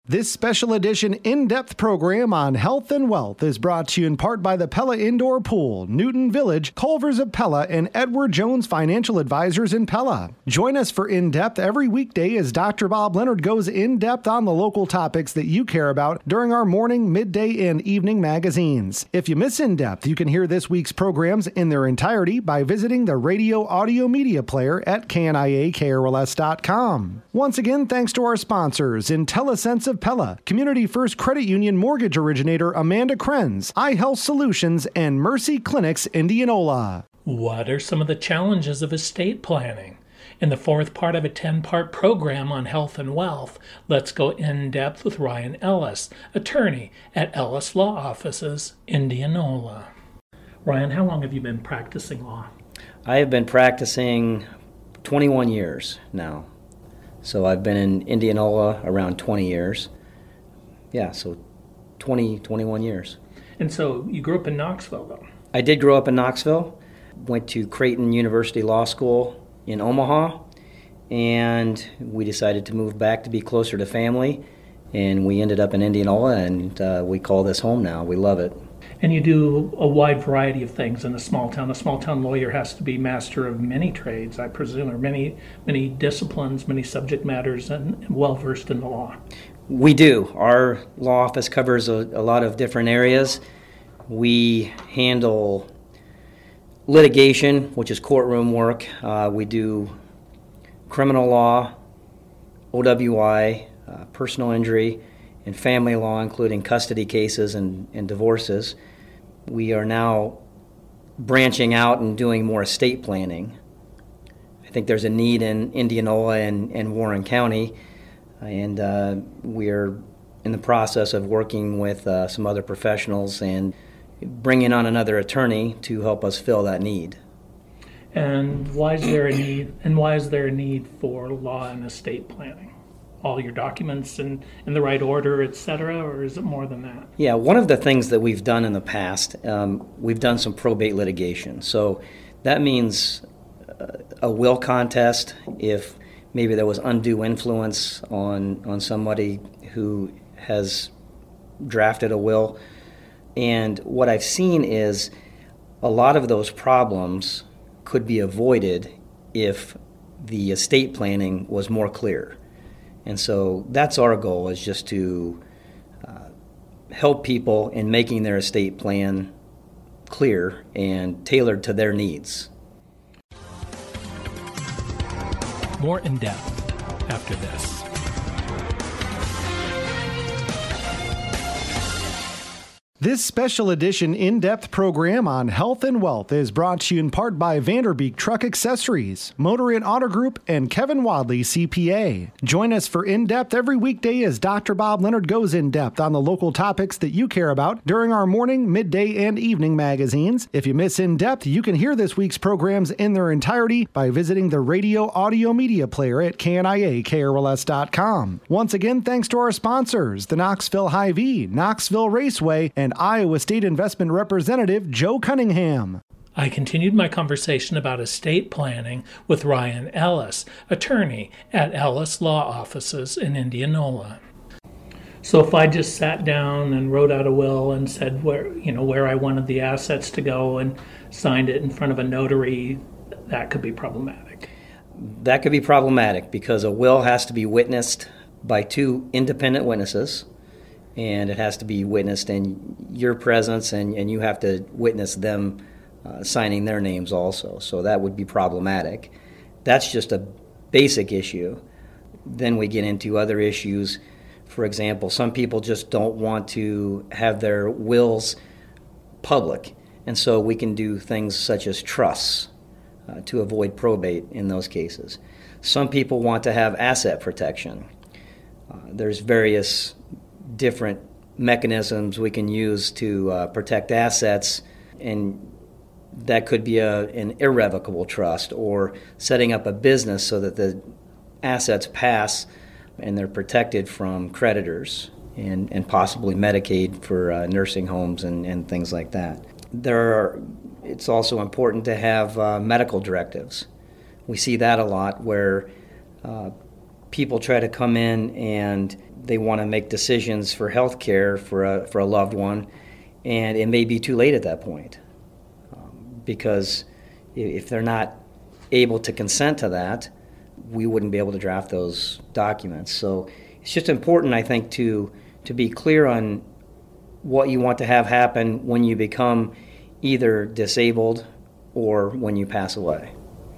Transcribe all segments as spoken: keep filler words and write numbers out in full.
This special edition in-depth program on health and wealth is brought to you in part by the Pella Indoor Pool, Newton Village, Culvers of Pella, and Edward Jones Financial Advisors in Pella. Join us for In-Depth every weekday as Doctor Bob Leonard goes in-depth on the local topics that you care about during our morning, midday, and evening magazines. If you miss In-Depth, you can hear this week's programs in their entirety by visiting the radio audio media player at K N I A K R L S dot com. Once again, thanks to our sponsors, IntelliSense of Pella, Community First Credit Union mortgage originator Amanda Krenz, iHealth Solutions, and Mercy Clinics Indianola. What are some of the challenges of estate planning? In the fourth part of a ten-part program on health and wealth, let's go in-depth with Ryan Ellis, attorney at Ellis Law Offices, Indianola. Ryan, how long have you been practicing law? I have been practicing twenty-one years now. So I've been in Indianola around twenty years. Yeah, so twenty, twenty-one years. And so you grew up in Knoxville, though? I did grow up in Knoxville. Went to Creighton University Law School in Omaha, and we decided to move back to be closer to family, and we ended up in Indianola, and uh, we call this home now. We love it. And you do a wide variety of things in a small town. A small town lawyer has to be master of many trades, I presume, or many many disciplines, many subject matters, and well-versed in the law. We do. Our law office covers a, a lot of different areas. We handle litigation, which is courtroom work. Uh, we do criminal law, O W I, uh, personal injury, and family law, including custody cases and, and divorces. We are now branching out and doing more estate planning. I think there's a need in Indianola and, and Warren County, and uh, we're in the process of working with uh, some other professionals and bringing on another attorney to help us fill that need. And why is there a need? And why is there a need for law and estate planning? All your documents in, in the right order, et cetera, or is it more than that? Yeah, one of the things that we've done in the past, um, we've done some probate litigation. So that means uh, a will contest if maybe there was undue influence on, on somebody who has drafted a will. And what I've seen is a lot of those problems could be avoided if the estate planning was more clear. And so that's our goal, is just to uh, help people in making their estate plan clear and tailored to their needs. More in depth after this. This special edition in-depth program on health and wealth is brought to you in part by Vanderbeek Truck Accessories, Motor and Auto Group, and Kevin Wadley, C P A. Join us for In-Depth every weekday as Doctor Bob Leonard goes in-depth on the local topics that you care about during our morning, midday, and evening magazines. If you miss In-Depth, you can hear this week's programs in their entirety by visiting the radio audio media player at K N I A K R L S dot com. Once again, thanks to our sponsors, the Knoxville Hy-Vee, Knoxville Raceway, and Iowa State Investment Representative Joe Cunningham. I continued my conversation about estate planning with Ryan Ellis, attorney at Ellis Law Offices in Indianola. So if I just sat down and wrote out a will and said where, you know, where I wanted the assets to go and signed it in front of a notary, that could be problematic. That could be problematic because a will has to be witnessed by two independent witnesses. And it has to be witnessed in your presence, and, and you have to witness them uh, signing their names also. So that would be problematic. That's just a basic issue. Then we get into other issues. For example, some people just don't want to have their wills public, and so we can do things such as trusts uh, to avoid probate in those cases. Some people want to have asset protection. Uh, there's various different mechanisms we can use to uh, protect assets, and that could be a, an irrevocable trust or setting up a business so that the assets pass and they're protected from creditors and, and possibly Medicaid for uh, nursing homes and, and things like that. There are, it's also important to have uh, medical directives. We see that a lot where uh, people try to come in and they want to make decisions for health care for a, for a loved one, and it may be too late at that point. Um, because if they're not able to consent to that, we wouldn't be able to draft those documents. So it's just important, I think, to to be clear on what you want to have happen when you become either disabled or when you pass away.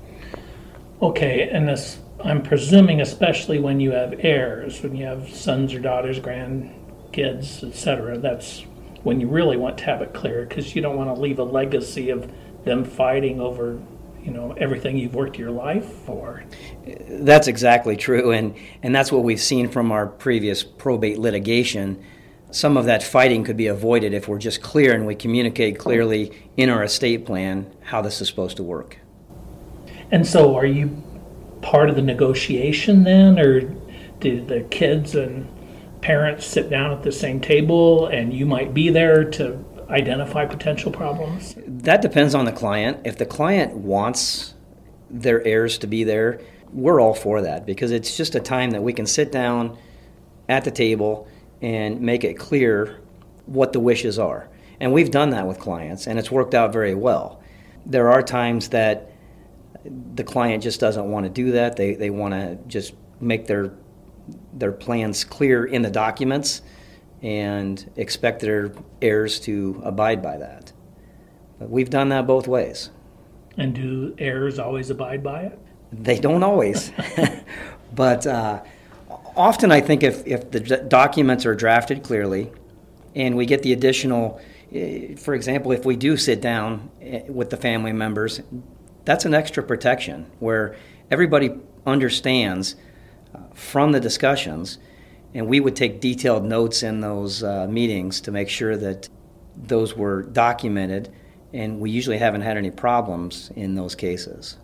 Okay, and this, I'm presuming especially when you have heirs, when you have sons or daughters, grandkids, et cetera, that's when you really want to have it clear, because you don't want to leave a legacy of them fighting over, you know, everything you've worked your life for. That's exactly true, and, and that's what we've seen from our previous probate litigation. Some of that fighting could be avoided if we're just clear and we communicate clearly in our estate plan how this is supposed to work. And so are you part of the negotiation then, or do the kids and parents sit down at the same table and you might be there to identify potential problems? That depends on the client. If the client wants their heirs to be there, we're all for that, because it's just a time that we can sit down at the table and make it clear what the wishes are. And we've done that with clients, and it's worked out very well. There are times that the client just doesn't want to do that. They they want to just make their their plans clear in the documents and expect their heirs to abide by that. But we've done that both ways. And do heirs always abide by it? They don't always. But uh, often I think if, if the d- documents are drafted clearly and we get the additional, uh, for example, if we do sit down with the family members, that's an extra protection where everybody understands uh, from the discussions, and we would take detailed notes in those uh, meetings to make sure that those were documented, and we usually haven't had any problems in those cases.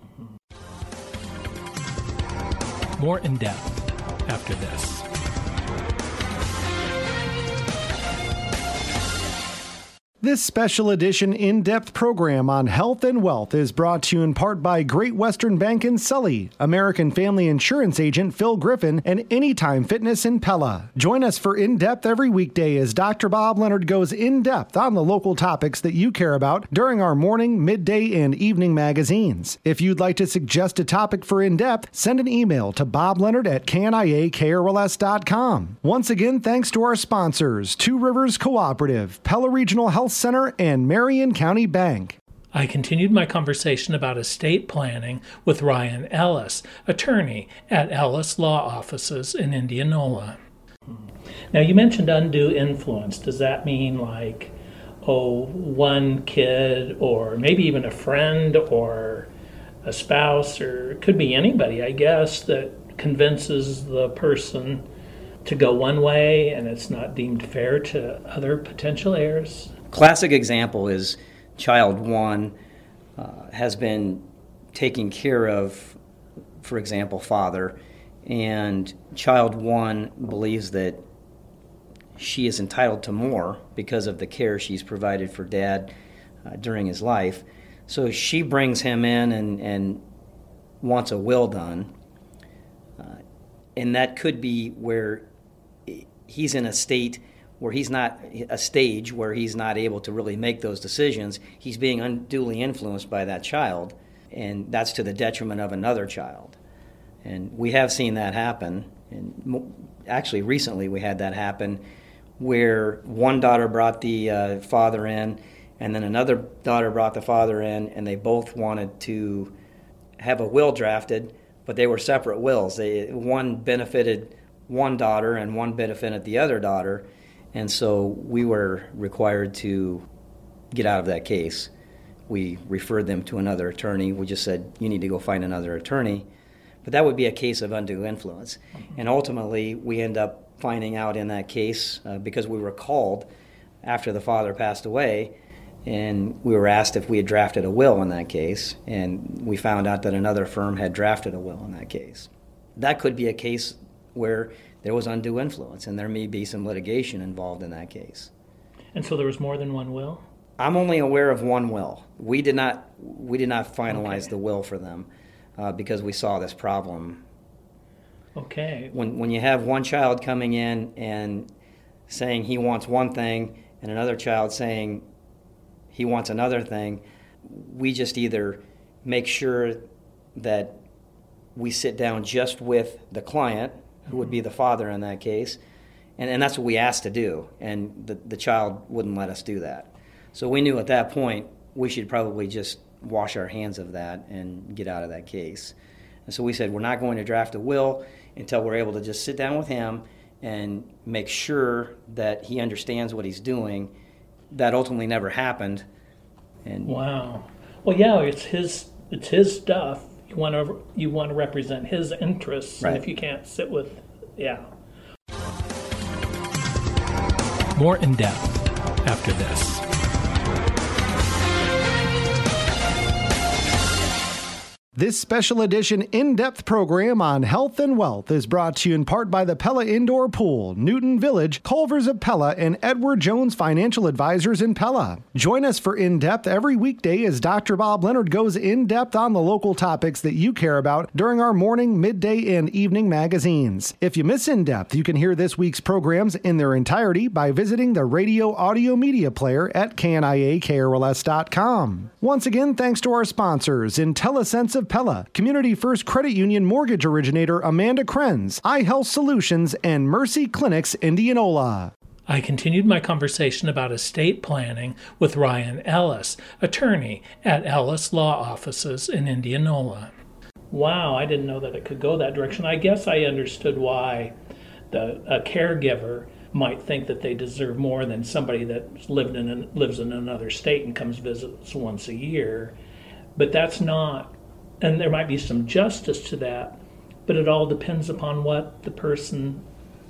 More in depth after this. This special edition in-depth program on health and wealth is brought to you in part by Great Western Bank in Sully, American Family Insurance Agent Phil Griffin, and Anytime Fitness in Pella. Join us for In-Depth every weekday as Doctor Bob Leonard goes in-depth on the local topics that you care about during our morning, midday, and evening magazines. If you'd like to suggest a topic for In-Depth, send an email to bobleonard at K N I A K R L S dot com. Once again, thanks to our sponsors, Two Rivers Cooperative, Pella Regional Health Center, and Marion County Bank. I continued my conversation about estate planning with Ryan Ellis, attorney at Ellis Law Offices in Indianola. Now, you mentioned undue influence. Does that mean like, oh, one kid or maybe even a friend or a spouse, or it could be anybody, I guess, that convinces the person to go one way and it's not deemed fair to other potential heirs? Classic example is child one uh, has been taking care of, for example, father, and child one believes that she is entitled to more because of the care she's provided for dad uh, during his life. So she brings him in and, and wants a will done, uh, and that could be where he's in a state where he's not, a stage where he's not able to really make those decisions. He's being unduly influenced by that child, and that's to the detriment of another child. And we have seen that happen. And actually, recently we had that happen where one daughter brought the uh, father in, and then another daughter brought the father in, and they both wanted to have a will drafted, but they were separate wills. They, one benefited one daughter and one benefited the other daughter. And so we were required to get out of that case. We referred them to another attorney. We just said, you need to go find another attorney. But that would be a case of undue influence. Mm-hmm. And ultimately, we end up finding out in that case, uh, because we were called after the father passed away, and we were asked if we had drafted a will in that case, and we found out that another firm had drafted a will in that case. That could be a case where there was undue influence, and there may be some litigation involved in that case. And so there was more than one will? I'm only aware of one will. We did not we did not finalize Okay. the will for them uh, because we saw this problem. Okay. When, when you have one child coming in and saying he wants one thing and another child saying he wants another thing, we just either make sure that we sit down just with the client, who would be the father in that case, and, and that's what we asked to do, and the, the child wouldn't let us do that. So we knew at that point we should probably just wash our hands of that and get out of that case. And so we said we're not going to draft a will until we're able to just sit down with him and make sure that he understands what he's doing. That ultimately never happened. And wow. Well, yeah, it's his it's his stuff. You want to you want to represent his interests, right. And if you can't sit with, yeah. More in depth after this. This special edition in-depth program on health and wealth is brought to you in part by the Pella Indoor Pool, Newton Village, Culver's of Pella, and Edward Jones Financial Advisors in Pella. Join us for In-Depth every weekday as Doctor Bob Leonard goes in-depth on the local topics that you care about during our morning, midday, and evening magazines. If you miss In-Depth, you can hear this week's programs in their entirety by visiting the radio audio media player at K N I A K R L S dot com. Once again, thanks to our sponsors, IntelliSense of Pella, Community First Credit Union mortgage originator Amanda Krenz, iHealth Solutions, and Mercy Clinics Indianola. I continued my conversation about estate planning with Ryan Ellis, attorney at Ellis Law Offices in Indianola. Wow, I didn't know that it could go that direction. I guess I understood why the a caregiver might think that they deserve more than somebody that lived in an, lives in another state and comes visits once a year. But that's not, and there might be some justice to that, but it all depends upon what the person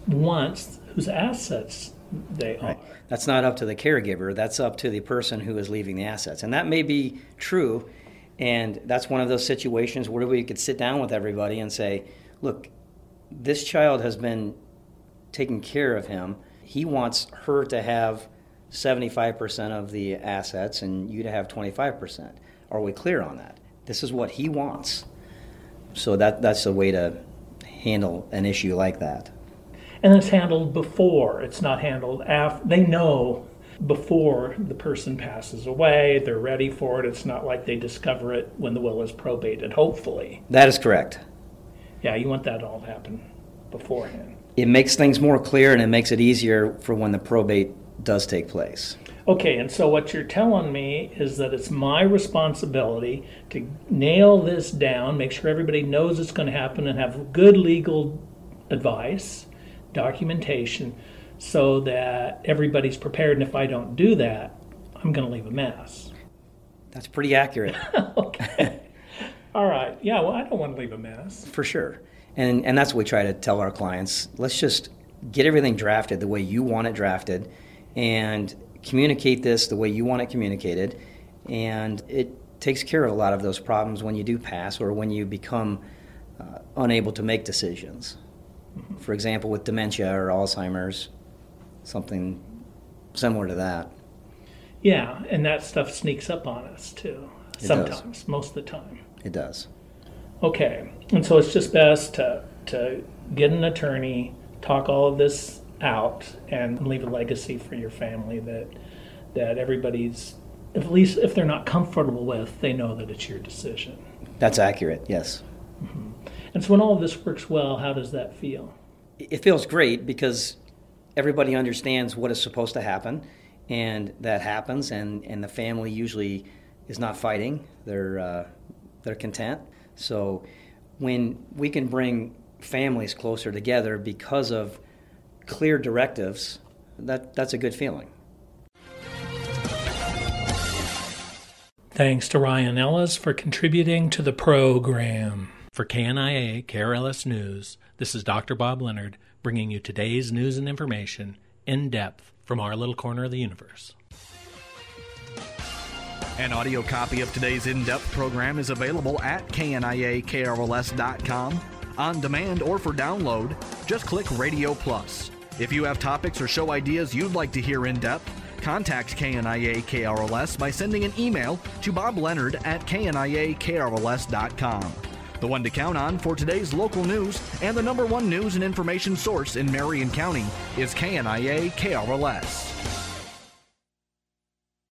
wants, whose assets they are. Right. That's not up to the caregiver. That's up to the person who is leaving the assets. And that may be true, and that's one of those situations where we could sit down with everybody and say, look, this child has been taking care of him. He wants her to have seventy-five percent of the assets and you to have twenty-five percent. Are we clear on that? This is what he wants. So that that's a way to handle an issue like that. And it's handled before. It's not handled after. They know before the person passes away. They're ready for it. It's not like they discover it when the will is probated, hopefully. That is correct. Yeah, you want that all to happen beforehand. It makes things more clear and it makes it easier for when the probate does take place. Okay, and so what you're telling me is that it's my responsibility to nail this down, make sure everybody knows it's going to happen, and have good legal advice, documentation, so that everybody's prepared. And if I don't do that, I'm going to leave a mess. That's pretty accurate. Okay. All right. Yeah, well, I don't want to leave a mess. For sure. And and that's what we try to tell our clients. Let's just get everything drafted the way you want it drafted and communicate this the way you want it communicated. And it takes care of a lot of those problems when you do pass or when you become uh, unable to make decisions. Mm-hmm. For example, with dementia or Alzheimer's, something similar to that. Yeah, and that stuff sneaks up on us too. It Sometimes, does. most of the time. It does. Okay, and so it's just best to to get an attorney, talk all of this out, and leave a legacy for your family that that everybody's, at least if they're not comfortable with, they know that it's your decision. That's accurate, yes. Mm-hmm. And so when all of this works well, how does that feel? It feels great because everybody understands what is supposed to happen, and that happens, and, and the family usually is not fighting. They're uh, they're content. So when we can bring families closer together because of clear directives, that that's a good feeling. Thanks to Ryan Ellis for contributing to the program. For K N I A K R L S News, this is Doctor Bob Leonard bringing you today's news and information in depth from our little corner of the universe. An audio copy of today's in-depth program is available at K N I A K R L S dot com. On demand or for download, just click Radio Plus. If you have topics or show ideas you'd like to hear in depth, contact K N I A K R L S by sending an email to Bob Leonard at K N I A K R L S dot com. The one to count on for today's local news and the number one news and information source in Marion County is K N I A K R L S.